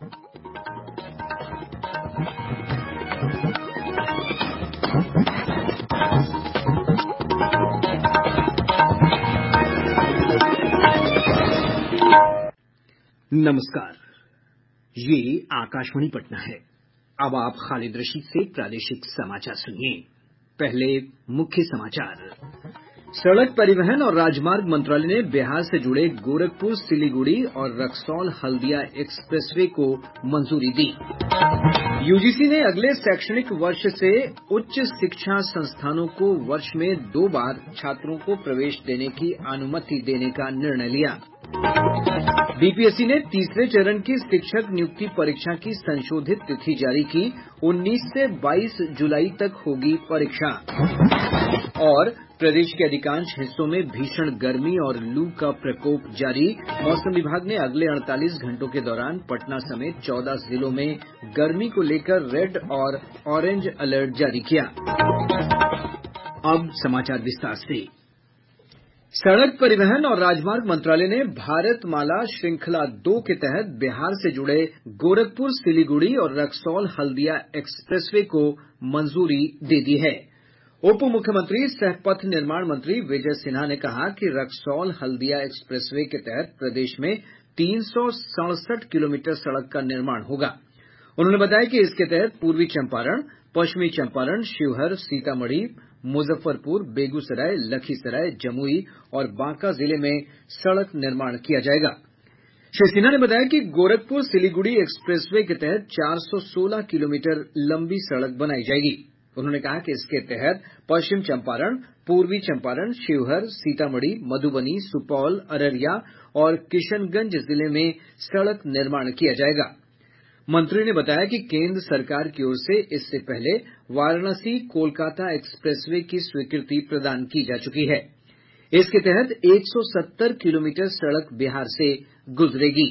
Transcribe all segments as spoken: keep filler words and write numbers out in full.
नमस्कार, ये आकाशवाणी पटना है। अब आप खालिद रशीद से प्रादेशिक समाचार सुनिए। पहले मुख्य समाचार। सड़क परिवहन और राजमार्ग मंत्रालय ने बिहार से जुड़े गोरखपुर सिलीगुड़ी और रक्सौल हल्दिया एक्सप्रेसवे को मंजूरी दी। यूजीसी ने अगले शैक्षणिक वर्ष से उच्च शिक्षा संस्थानों को वर्ष में दो बार छात्रों को प्रवेश देने की अनुमति देने का निर्णय लिया। बीपीएससी ने तीसरे चरण की शिक्षक नियुक्ति परीक्षा की संशोधित तिथि जारी की। उन्नीस से बाईस जुलाई तक होगी परीक्षा। और प्रदेश के अधिकांश हिस्सों में भीषण गर्मी और लू का प्रकोप जारी। मौसम विभाग ने अगले अड़तालीस घंटों के दौरान पटना समेत चौदह जिलों में गर्मी को लेकर रेड और ऑरेंज अलर्ट जारी किया। अब समाचार विस्तार से। सड़क परिवहन और राजमार्ग मंत्रालय ने भारतमाला श्रृंखला दो के तहत बिहार से जुड़े गोरखपुर सिलीगुड़ी और रक्सौल हल्दिया एक्सप्रेसवे को मंजूरी दे दी है। उप मुख्यमंत्री सह पथ निर्माण मंत्री विजय सिन्हा ने कहा कि रक्सौल हल्दिया एक्सप्रेसवे के तहत प्रदेश में तीन सौ सड़सठ किलोमीटर सड़क का निर्माण होगा। उन्होंने बताया कि इसके तहत पूर्वी चंपारण, पश्चिमी चंपारण, शिवहर, सीतामढ़ी, मुजफ्फरपुर, बेगूसराय, लखीसराय, जमुई और बांका जिले में सड़क निर्माण किया जाएगा। श्री सिन्हा ने बताया कि गोरखपुर सिलीगुड़ी एक्सप्रेसवे के तहत चार सौ सोलह किलोमीटर लंबी सड़क बनाई जाएगी। उन्होंने कहा कि इसके तहत पश्चिम चंपारण, पूर्वी चंपारण, शिवहर, सीतामढ़ी, मधुबनी, सुपौल, अररिया और किशनगंज जिले में सड़क निर्माण किया जाएगा। मंत्री ने बताया कि केंद्र सरकार की ओर से इससे पहले वाराणसी कोलकाता एक्सप्रेसवे की स्वीकृति प्रदान की जा चुकी है। इसके तहत एक सौ सत्तर किलोमीटर सड़क बिहार से गुजरेगी।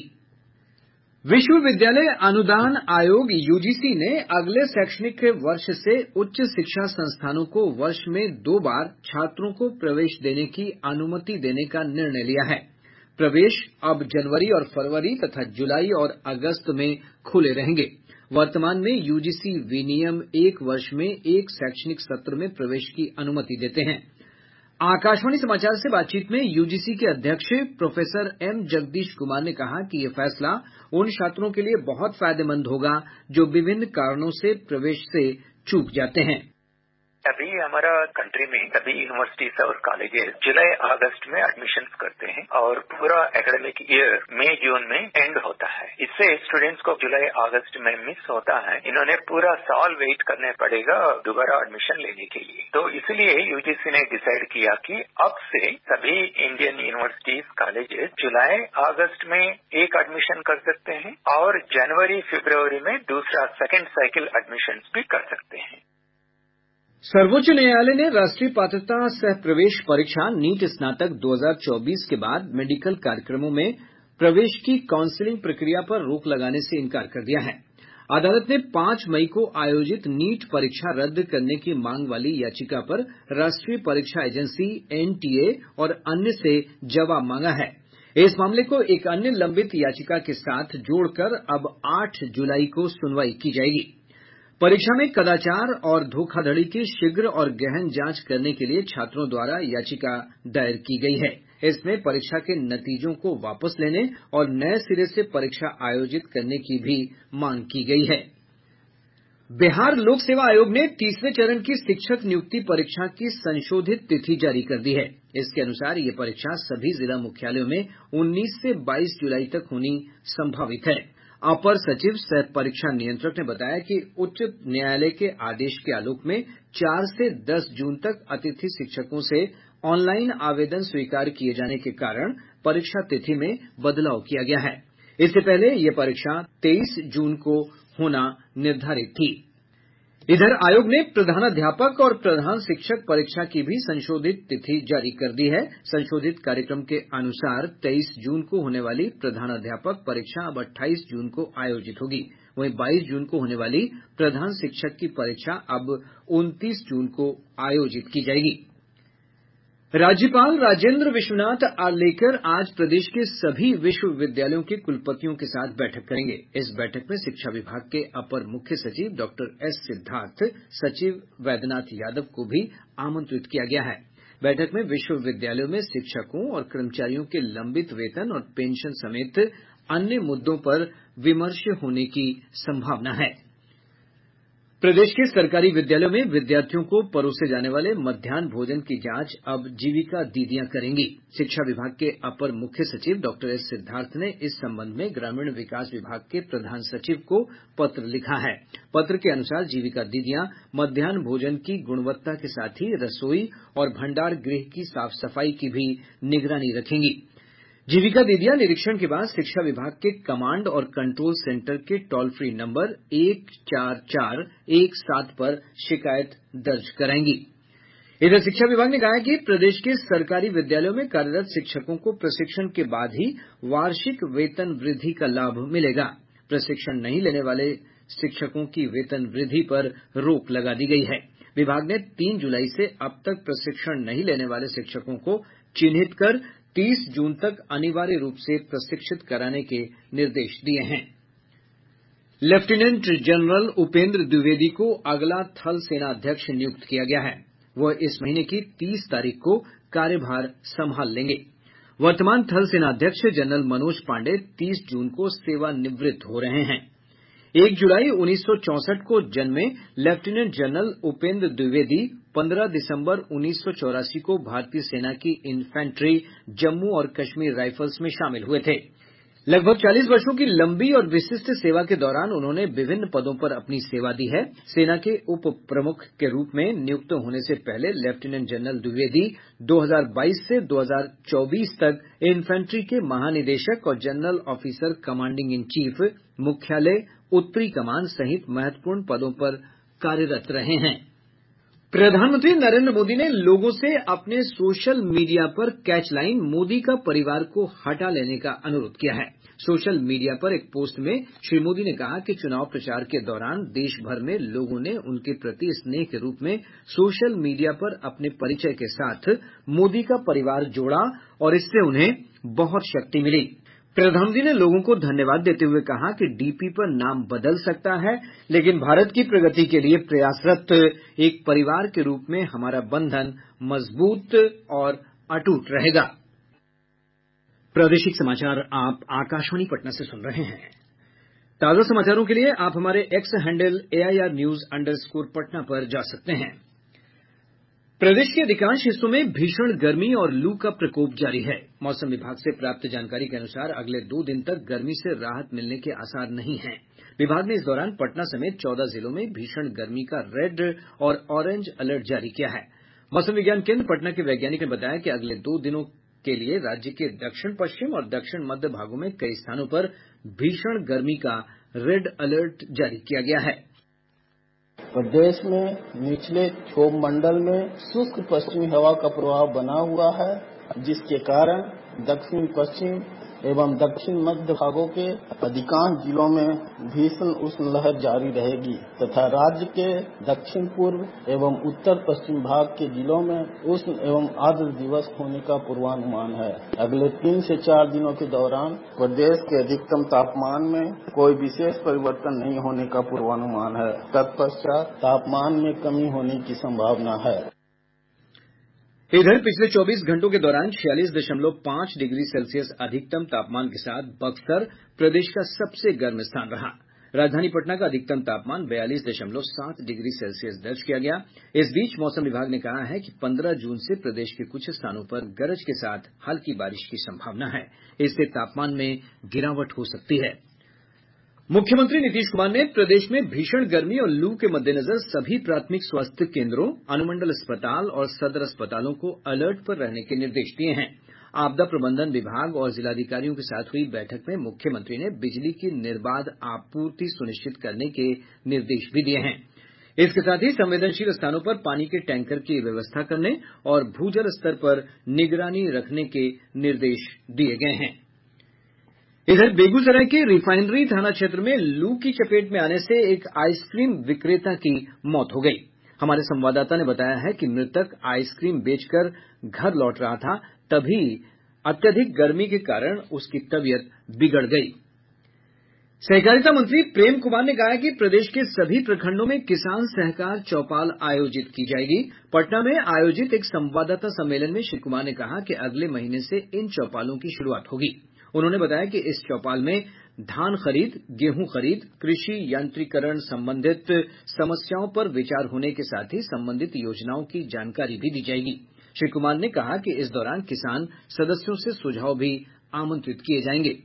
विश्वविद्यालय अनुदान आयोग यूजीसी ने अगले शैक्षणिक वर्ष से उच्च शिक्षा संस्थानों को वर्ष में दो बार छात्रों को प्रवेश देने की अनुमति देने का निर्णय लिया है। प्रवेश अब जनवरी और फरवरी तथा जुलाई और अगस्त में खुले रहेंगे। वर्तमान में यूजीसी विनियम एक वर्ष में एक शैक्षणिक सत्र में प्रवेश की अनुमति देते हैं। आकाशवाणी समाचार से बातचीत में यूजीसी के अध्यक्ष प्रोफेसर एम जगदीश कुमार ने कहा कि ये फैसला उन छात्रों के लिए बहुत फायदेमंद होगा जो विभिन्न कारणों से प्रवेश से चूक जाते हैं। अभी हमारा कंट्री में सभी यूनिवर्सिटीज और कॉलेजेस जुलाई अगस्त में एडमिशन करते हैं और पूरा एकेडमिक ईयर मई जून में एंड होता है। इससे स्टूडेंट्स को जुलाई अगस्त में मिस होता है। इन्होंने पूरा साल वेट करने पड़ेगा दोबारा एडमिशन लेने के लिए। तो इसलिए यूजीसी ने डिसाइड किया कि अब से सभी इंडियन यूनिवर्सिटीज कॉलेजेस जुलाई अगस्त में एक एडमिशन कर सकते हैं और जनवरी फरवरी में दूसरा सेकेंड साइकिल एडमिशन भी कर सकते हैं। सर्वोच्च न्यायालय ने राष्ट्रीय पात्रता सह प्रवेश परीक्षा नीट स्नातक दो हज़ार चौबीस के बाद मेडिकल कार्यक्रमों में प्रवेश की काउंसलिंग प्रक्रिया पर रोक लगाने से इनकार कर दिया है। अदालत ने पांच मई को आयोजित नीट परीक्षा रद्द करने की मांग वाली याचिका पर राष्ट्रीय परीक्षा एजेंसी एनटीए और अन्य से जवाब मांगा है। इस मामले को एक अन्य लंबित याचिका के साथ जोड़कर अब आठ जुलाई को सुनवाई की जाएगी। परीक्षा में कदाचार और धोखाधड़ी की शीघ्र और गहन जांच करने के लिए छात्रों द्वारा याचिका दायर की गई है। इसमें परीक्षा के नतीजों को वापस लेने और नए सिरे से परीक्षा आयोजित करने की भी मांग की गई है। बिहार लोक सेवा आयोग ने तीसरे चरण की शिक्षक नियुक्ति परीक्षा की संशोधित तिथि जारी कर दी है। इसके अनुसार ये परीक्षा सभी जिला मुख्यालयों में उन्नीस से बाईस जुलाई तक होनी संभावित है। अपर सचिव सह परीक्षा नियंत्रक ने बताया कि उच्च न्यायालय के आदेश के आलोक में चार से दस जून तक अतिथि शिक्षकों से ऑनलाइन आवेदन स्वीकार किए जाने के कारण परीक्षा तिथि में बदलाव किया गया है। इससे पहले ये परीक्षा तेईस जून को होना निर्धारित थी। इधर आयोग ने प्रधानाध्यापक और प्रधान शिक्षक परीक्षा की भी संशोधित तिथि जारी कर दी है। संशोधित कार्यक्रम के अनुसार तेईस जून को होने वाली प्रधानाध्यापक परीक्षा अब अट्ठाईस जून को आयोजित होगी। वहीं बाईस जून को होने वाली प्रधान शिक्षक की परीक्षा अब उनतीस जून को आयोजित की जाएगी। राज्यपाल राजेंद्र विश्वनाथ आर्लेकर आज प्रदेश के सभी विश्वविद्यालयों के कुलपतियों के साथ बैठक करेंगे। इस बैठक में शिक्षा विभाग के अपर मुख्य सचिव डॉक्टर एस सिद्धार्थ, सचिव वैद्यनाथ यादव को भी आमंत्रित किया गया है। बैठक में विश्वविद्यालयों में शिक्षकों और कर्मचारियों के लंबित वेतन और पेंशन समेत अन्य मुद्दों पर विमर्श होने की संभावना है। प्रदेश के सरकारी विद्यालयों में विद्यार्थियों को परोसे जाने वाले मध्याह्न भोजन की जांच अब जीविका दीदियां करेंगी। शिक्षा विभाग के अपर मुख्य सचिव डॉक्टर एस सिद्धार्थ ने इस संबंध में ग्रामीण विकास विभाग के प्रधान सचिव को पत्र लिखा है। पत्र के अनुसार जीविका दीदियां मध्याह्न भोजन की गुणवत्ता के साथ ही रसोई और भंडार गृह की साफ सफाई की भी निगरानी रखेंगी। जीविका दीदियां निरीक्षण के बाद शिक्षा विभाग के कमांड और कंट्रोल सेंटर के टोल फ्री नंबर एक चार चार एक सात पर शिकायत दर्ज कराएंगी। इधर शिक्षा विभाग ने कहा है कि प्रदेश के सरकारी विद्यालयों में कार्यरत शिक्षकों को प्रशिक्षण के बाद ही वार्षिक वेतन वृद्धि का लाभ मिलेगा। प्रशिक्षण नहीं लेने वाले शिक्षकों की वेतन वृद्धि पर रोक लगा दी गई है। विभाग ने तीन जुलाई से अब तक प्रशिक्षण नहीं लेने वाले शिक्षकों को चिन्हित कर तीस जून तक अनिवार्य रूप से प्रशिक्षित कराने के निर्देश दिए हैं। लेफ्टिनेंट जनरल उपेंद्र द्विवेदी को अगला थल सेना अध्यक्ष नियुक्त किया गया है। वह इस महीने की तीस तारीख को कार्यभार संभाल लेंगे। वर्तमान थल सेना अध्यक्ष जनरल मनोज पांडे तीस जून को सेवानिवृत्त हो रहे हैं। एक जुलाई उन्नीस सौ चौंसठ को जन्मे लेफ्टिनेंट जनरल उपेंद्र द्विवेदी पंद्रह दिसंबर उन्नीस सौ चौरासी को भारतीय सेना की इन्फेंट्री जम्मू और कश्मीर राइफल्स में शामिल हुए थे। लगभग चालीस वर्षों की लंबी और विशिष्ट सेवा के दौरान उन्होंने विभिन्न पदों पर अपनी सेवा दी है। सेना के उप प्रमुख के रूप में नियुक्त होने से पहले लेफ्टिनेंट जनरल द्विवेदी दो हज़ार बाईस से दो हज़ार चौबीस तक इन्फेंट्री के महानिदेशक और general officer commanding in chief, मुख्यालय, उत्तरी कमान सहित महत्वपूर्ण पदों पर कार्यरत रहे हैं। प्रधानमंत्री नरेंद्र मोदी ने लोगों से अपने सोशल मीडिया पर कैचलाइन मोदी का परिवार को हटा लेने का अनुरोध किया है। सोशल मीडिया पर एक पोस्ट में श्री मोदी ने कहा कि चुनाव प्रचार के दौरान देश भर में लोगों ने उनके प्रति स्नेह के रूप में सोशल मीडिया पर अपने परिचय के साथ मोदी का परिवार जोड़ा और इससे उन्हें बहुत शक्ति मिली। प्रधानमंत्री ने लोगों को धन्यवाद देते हुए कहा कि डीपी पर नाम बदल सकता है, लेकिन भारत की प्रगति के लिए प्रयासरत एक परिवार के रूप में हमारा बंधन मजबूत और अटूट रहेगा। प्रादेशिक समाचार आप आकाशवाणी पटना से सुन रहे हैं। ताजा समाचारों के लिए आप हमारे X handle AIR news underscore Patna पर जा सकते हैं। प्रदेश के अधिकांश हिस्सों में भीषण गर्मी और लू का प्रकोप जारी है। मौसम विभाग से प्राप्त जानकारी के अनुसार अगले दो दिन तक गर्मी से राहत मिलने के आसार नहीं हैं। विभाग ने इस दौरान पटना समेत चौदह जिलों में भीषण गर्मी का रेड और ऑरेंज अलर्ट जारी किया है। मौसम विज्ञान केंद्र पटना के वैज्ञानिक ने बताया कि अगले दो दिनों के लिए राज्य के दक्षिण पश्चिम और दक्षिण मध्य भागों में कई स्थानों पर भीषण गर्मी का रेड अलर्ट जारी किया गया है। प्रदेश में निचले क्षोभ मंडल में शुष्क पश्चिमी हवा का प्रभाव बना हुआ है, जिसके कारण दक्षिण पश्चिम एवं दक्षिण मध्य भागों के अधिकांश जिलों में भीषण उष्ण लहर जारी रहेगी तथा राज्य के दक्षिण पूर्व एवं उत्तर पश्चिम भाग के जिलों में उष्ण एवं आर्द्र दिवस होने का पूर्वानुमान है। अगले तीन से चार दिनों के दौरान प्रदेश के अधिकतम तापमान में कोई विशेष परिवर्तन नहीं होने का पूर्वानुमान है। तत्पश्चात तापमान में कमी होने की संभावना है। इधर पिछले चौबीस घंटों के दौरान छियालीस दशमलव पांच डिग्री सेल्सियस अधिकतम तापमान के साथ बक्सर प्रदेश का सबसे गर्म स्थान रहा। राजधानी पटना का अधिकतम तापमान बयालीस दशमलव सात डिग्री सेल्सियस दर्ज किया गया। इस बीच मौसम विभाग ने कहा है कि पंद्रह जून से प्रदेश के कुछ स्थानों पर गरज के साथ हल्की बारिश की संभावना है। इससे तापमान में गिरावट हो सकती है। मुख्यमंत्री नीतीश कुमार ने प्रदेश में भीषण गर्मी और लू के मद्देनजर सभी प्राथमिक स्वास्थ्य केन्द्रों, अनुमंडल अस्पताल और सदर अस्पतालों को अलर्ट पर रहने के निर्देश दिए हैं। आपदा प्रबंधन विभाग और जिलाधिकारियों के साथ हुई बैठक में मुख्यमंत्री ने बिजली की निर्बाध आपूर्ति सुनिश्चित करने के निर्देश भी दिए हैं। इसके साथ ही संवेदनशील स्थानों पर पानी के टैंकर की व्यवस्था करने और भूजल स्तर पर निगरानी रखने के निर्देश दिए गए हैं। इधर बेगूसराय के रिफाइनरी थाना क्षेत्र में लू की चपेट में आने से एक आइसक्रीम विक्रेता की मौत हो गई। हमारे संवाददाता ने बताया है कि मृतक आइसक्रीम बेचकर घर लौट रहा था, तभी अत्यधिक गर्मी के कारण उसकी तबीयत बिगड़ गई। सहकारिता मंत्री प्रेम कुमार ने कहा है कि प्रदेश के सभी प्रखंडों में किसान सहकार चौपाल आयोजित की जाएगी। पटना में आयोजित एक संवाददाता सम्मेलन में श्री कुमार ने कहा कि अगले महीने से इन चौपालों की शुरूआत होगी। उन्होंने बताया कि इस चौपाल में धान खरीद, गेहूं खरीद, कृषि यांत्रिकरण संबंधित समस्याओं पर विचार होने के साथ ही संबंधित योजनाओं की जानकारी भी दी जाएगी। श्री कुमार ने कहा कि इस दौरान किसान सदस्यों से सुझाव भी आमंत्रित किए जाएंगे।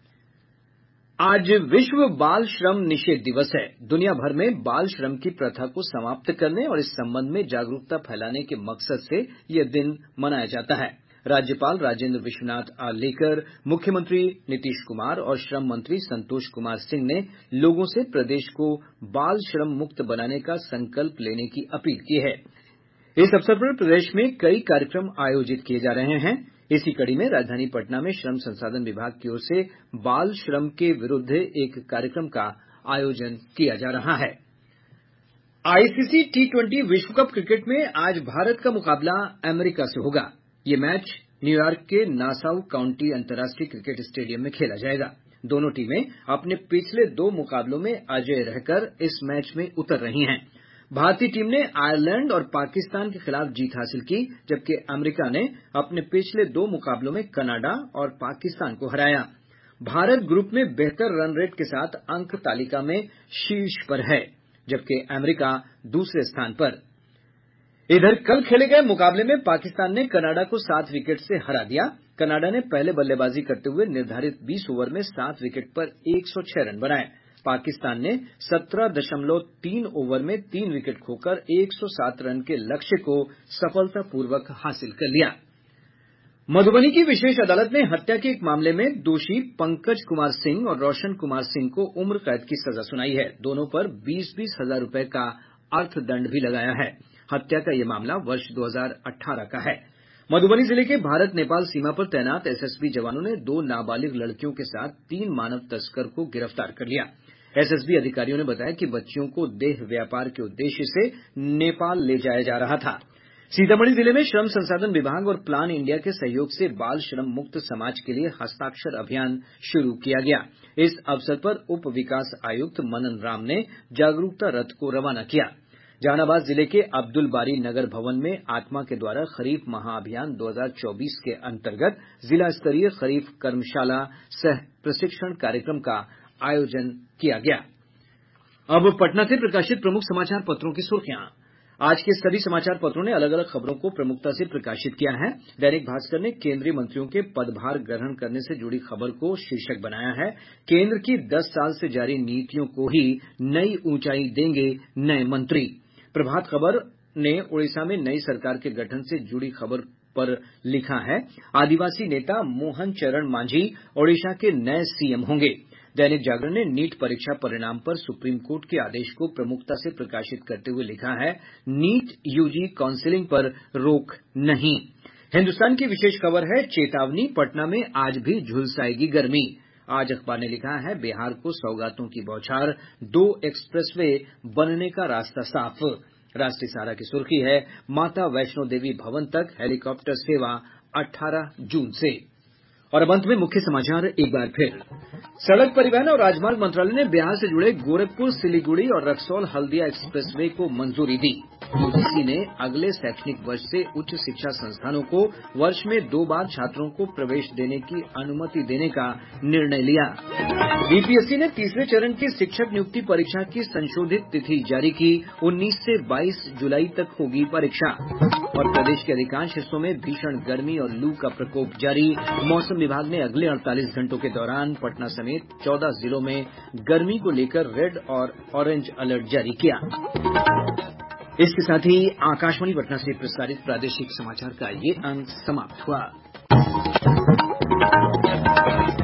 आज विश्व बाल श्रम निषेध दिवस है। दुनिया भर में बाल श्रम की प्रथा को समाप्त करने और इस संबंध में जागरूकता फैलाने के मकसद से यह दिन मनाया जाता है। राज्यपाल राजेंद्र विश्वनाथ आर्लेकर, मुख्यमंत्री नीतीश कुमार और श्रम मंत्री संतोष कुमार सिंह ने लोगों से प्रदेश को बाल श्रम मुक्त बनाने का संकल्प लेने की अपील की है। इस अवसर पर प्रदेश में कई कार्यक्रम आयोजित किए जा रहे हैं। इसी कड़ी में राजधानी पटना में श्रम संसाधन विभाग की ओर से बाल श्रम के विरुद्ध एक कार्यक्रम का आयोजन किया जा रहा है। आईसीसी टी ट्वेंटी विश्व कप क्रिकेट में आज भारत का मुकाबला अमेरिका से होगा। ये मैच न्यूयॉर्क के नासाउ काउंटी अंतर्राष्ट्रीय क्रिकेट स्टेडियम में खेला जाएगा। दोनों टीमें अपने पिछले दो मुकाबलों में अजेय रहकर इस मैच में उतर रही हैं। भारतीय टीम ने आयरलैंड और पाकिस्तान के खिलाफ जीत हासिल की, जबकि अमेरिका ने अपने पिछले दो मुकाबलों में कनाडा और पाकिस्तान को हराया। भारत ग्रुप में बेहतर रन रेट के साथ अंक तालिका में शीर्ष पर है, जबकि अमेरिका दूसरे स्थान पर। इधर कल खेले गए मुकाबले में पाकिस्तान ने कनाडा को सात विकेट से हरा दिया। कनाडा ने पहले बल्लेबाजी करते हुए निर्धारित बीस ओवर में सात विकेट पर एक सौ छह रन बनाए। पाकिस्तान ने सत्रह दशमलव तीन ओवर में तीन विकेट खोकर एक सौ सात रन के लक्ष्य को सफलतापूर्वक हासिल कर लिया। मधुबनी की विशेष अदालत ने हत्या के एक मामले में दोषी पंकज कुमार सिंह और रोशन कुमार सिंह को उम्र कैद की सजा सुनाई है। दोनों पर बीस बीस हजार रूपये का अर्थदंड भी लगाया है। हत्या का यह मामला वर्ष दो हजार अठारह का है। मधुबनी जिले के भारत नेपाल सीमा पर तैनात एसएसबी जवानों ने दो नाबालिग लड़कियों के साथ तीन मानव तस्कर को गिरफ्तार कर लिया। एसएसबी अधिकारियों ने बताया कि बच्चियों को देह व्यापार के उद्देश्य से नेपाल ले जाया जा रहा था। सीतामढ़ी जिले में श्रम संसाधन विभाग और प्लान इंडिया के सहयोग से बाल श्रम मुक्त समाज के लिए हस्ताक्षर अभियान शुरू किया गया। इस अवसर पर उप विकास आयुक्त मनन राम ने जागरूकता रथ को रवाना किया। जहानाबाद जिले के अब्दुल बारी नगर भवन में आत्मा के द्वारा खरीफ महाअभियान दो हजार चौबीस के अंतर्गत जिला स्तरीय खरीफ कर्मशाला सह प्रशिक्षण कार्यक्रम का आयोजन किया गया। अब पटना से प्रकाशित प्रमुख समाचार पत्रों की सुर्खियां। आज के सभी समाचार पत्रों ने अलग अलग खबरों को प्रमुखता से प्रकाशित किया है। दैनिक भास्कर ने केंद्रीय मंत्रियों के पदभार ग्रहण करने से जुड़ी खबर को शीर्षक बनाया है, केंद्र की दस साल से जारी नीतियों को ही नई ऊंचाई देंगे नए मंत्री। प्रभात खबर ने ओडिशा में नई सरकार के गठन से जुड़ी खबर पर लिखा है, आदिवासी नेता मोहन चरण मांझी ओडिशा के नए सीएम होंगे। दैनिक जागरण ने नीट परीक्षा परिणाम पर सुप्रीम कोर्ट के आदेश को प्रमुखता से प्रकाशित करते हुए लिखा है, नीट यूजी काउंसिलिंग पर रोक नहीं। हिन्दुस्तान की विशेष खबर है, चेतावनी, पटना में आज भी झुलसाएगी गर्मी। आज अखबार ने लिखा है, बिहार को सौगातों की बौछार, दो एक्सप्रेसवे बनने का रास्ता साफ। राष्ट्रीय सहारा की सुर्खी है, माता वैष्णो देवी भवन तक हेलीकॉप्टर सेवा अठारह जून से। और अब अंत में मुख्य समाचार एक बार फिर। सड़क परिवहन और राजमार्ग मंत्रालय ने बिहार से जुड़े गोरखपुर सिलीगुड़ी और रक्सौल हल्दिया एक्सप्रेसवे को मंजूरी दी। यूजीसी ने अगले शैक्षणिक वर्ष से उच्च शिक्षा संस्थानों को वर्ष में दो बार छात्रों को प्रवेश देने की अनुमति देने का निर्णय लिया। बीपीएससी ने तीसरे चरण की शिक्षक नियुक्ति परीक्षा की संशोधित तिथि जारी की। उन्नीस से बाईस जुलाई तक होगी परीक्षा। और प्रदेश के अधिकांश हिस्सों में भीषण गर्मी और लू का प्रकोप जारी। मौसम विभाग ने अगले अड़तालीस घंटों के दौरान पटना समेत चौदह जिलों में गर्मी को लेकर रेड और ऑरेंज अलर्ट जारी किया। इसके साथ ही आकाशवाणी पटना से प्रसारित प्रादेशिक समाचार का ये अंक समाप्त हुआ।